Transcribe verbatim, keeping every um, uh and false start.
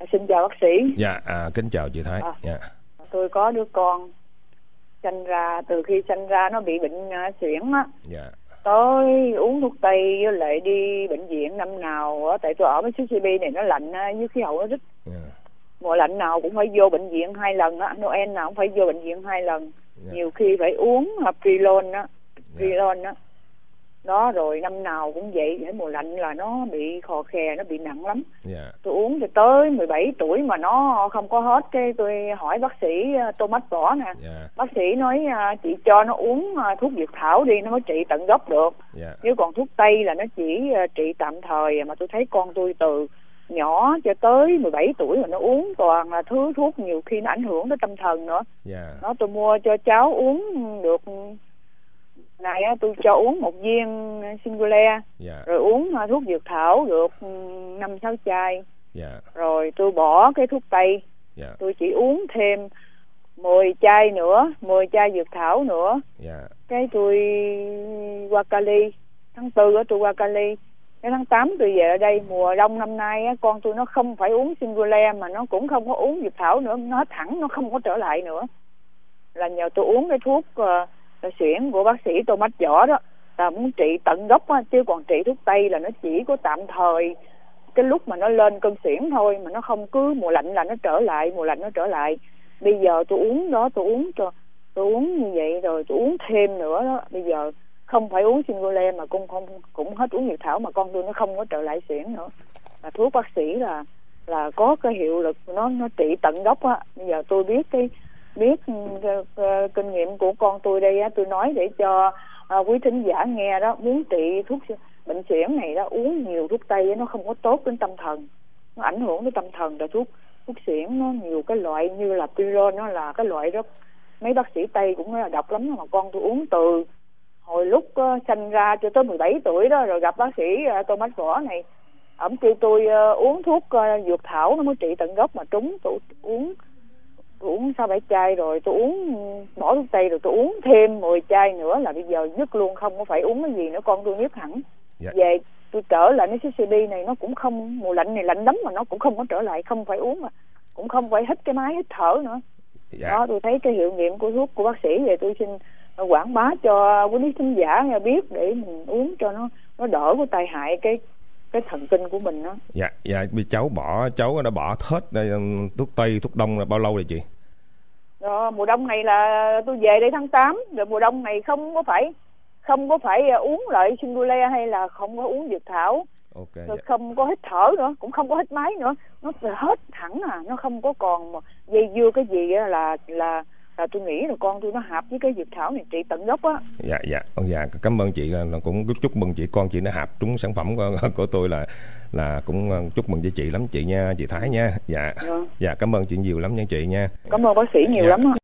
Xin chào bác sĩ. Dạ, à, kính chào chị Thái. À, dạ. Tôi có đứa con sanh ra, từ khi sanh ra nó bị bệnh uh, suyễn á. Dạ. Tới uống thuốc tây với lại đi bệnh viện năm nào á, tại tôi ở với xê xê bê này nó lạnh á, với khí hậu nó rất. Dạ. Mùa lạnh nào cũng phải vô bệnh viện hai lần á, Noel nào cũng phải vô bệnh viện hai lần. Dạ. Nhiều khi phải uống uh, Prilon á, Prilon á. Đó, rồi năm nào cũng vậy, đến mùa lạnh là nó bị khò khè, nó bị nặng lắm. Yeah. Tôi uống thì tới mười bảy tuổi mà nó không có hết. Cái tôi hỏi bác sĩ Thomas Võ nè. Yeah. Bác sĩ nói chị cho nó uống thuốc dược thảo đi, nó mới trị tận gốc được. Yeah. Nếu còn thuốc tây là nó chỉ trị tạm thời. Mà tôi thấy con tôi từ nhỏ cho tới mười bảy tuổi mà nó uống toàn là thứ thuốc nhiều khi nó ảnh hưởng tới tâm thần nữa. Yeah. Nó tôi mua cho cháu uống được này, tôi cho uống một viên Singulair. Yeah. Rồi uống thuốc dược thảo được năm sáu chai. Yeah. Rồi tôi bỏ cái thuốc tây. Yeah. Tôi chỉ uống thêm mười chai nữa, mười chai dược thảo nữa. Yeah. Cái tôi qua Cali, tháng tư á tôi qua Cali. Cái tháng tám tôi về ở đây. Mùa đông năm nay á, con tôi nó không phải uống Singulair mà nó cũng không có uống dược thảo nữa, nó hết hẳn, nó không có trở lại nữa. Là nhờ tôi uống cái thuốc uh, xuyển của bác sĩ Thomas Võ đó, là muốn trị tận gốc á, chứ còn trị thuốc tây là nó chỉ có tạm thời cái lúc mà nó lên cơn xuyển thôi, mà nó không cứ mùa lạnh là nó trở lại, mùa lạnh nó trở lại. Bây giờ tôi uống đó, tôi uống cho tôi uống như vậy rồi tôi uống thêm nữa đó. Bây giờ không phải uống Singulair mà cũng không cũng hết uống dược thảo mà con tôi nó không có trở lại xuyển nữa. Là thuốc bác sĩ là là có cái hiệu lực, nó nó trị tận gốc á. Bây giờ tôi biết cái biết uh, uh, kinh nghiệm của con tôi đây á, tôi nói để cho uh, quý thính giả nghe đó. Muốn trị thuốc bệnh suyễn này đó, uống nhiều thuốc tây nó không có tốt đến tâm thần, nó ảnh hưởng đến tâm thần. Rồi thuốc thuốc suyễn nó nhiều cái loại như là Prilon, nó là cái loại đó mấy bác sĩ tây cũng nói là độc lắm, mà con tôi uống từ hồi lúc uh, sanh ra cho tới mười bảy tuổi đó. Rồi gặp bác sĩ uh, Thomas Võ này, ổng kêu tôi uh, uống thuốc uh, dược thảo nó mới trị tận gốc, mà trúng tôi uống tôi uống sáu bảy chai rồi tôi uống bỏ thuốc tây rồi tôi uống thêm mười chai nữa là bây giờ dứt luôn, không có phải uống cái gì nữa, con tôi biết hẳn. Yeah. Về tôi trở lại với xê xê bê này, nó cũng không, mùa lạnh này lạnh lắm mà nó cũng không có trở lại, không phải uống mà cũng không phải hít cái máy hít thở nữa. Yeah. Đó, tôi thấy cái hiệu nghiệm của thuốc của bác sĩ về, tôi xin quảng bá cho quý khán giả nghe biết để mình uống cho nó nó đỡ có tai hại cái cái thần kinh của mình đó. Dạ, dạ, vì cháu bỏ cháu đã bỏ hết thuốc tây, thuốc đông là bao lâu rồi chị? Rồi, mùa đông này là tôi về đây tháng tám, rồi mùa đông này không có phải không có phải uống lại Singulair hay là không có uống dược thảo. Okay, rồi dạ. Không có hít thở nữa, cũng không có hít máy nữa, nó hết hẳn à, nó không có còn dây dưa cái gì là là là tôi nghĩ là con tôi nó hợp với cái dược thảo này trị tận gốc á. Dạ dạ dạ cảm ơn chị, là cũng chúc mừng chị, con chị nó hợp trúng sản phẩm của, của tôi, là là cũng chúc mừng với chị lắm chị nha, chị Thái nha. Dạ. Dạ, dạ cảm ơn chị nhiều lắm nha chị nha. Cảm ơn bác sĩ nhiều dạ. lắm á.